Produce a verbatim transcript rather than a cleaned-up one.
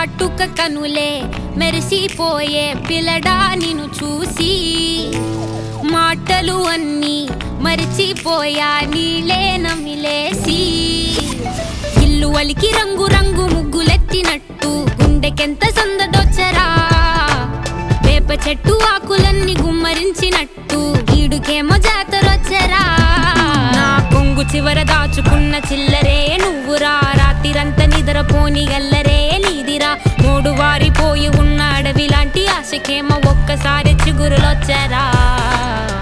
కాటుక కనులే మెరిసిపోయే పిల్లడా నిన్ను చూసి మాటలు అన్నీ మరిచిపోయా నీలే నమిలేసి ఇల్లు వలికి రంగు రంగు ముగ్గులెత్తినట్టు గుండెకెంత సందడొచ్చరా వేప చెట్టు ఆకులన్నీ గుమ్మరించినట్టు ఈడుకేమో జాతరొచ్చరా నా కొంగు చివర దాచుకున్న చిల్లరే నువ్వురా రాత్రిరంతా నిద్రపోని గల్లరే నీదిరా మూడు వారిపోయి ఉన్న అడవి లాంటి ఆశకేమో ఒక్కసారి చిగురులొచ్చరా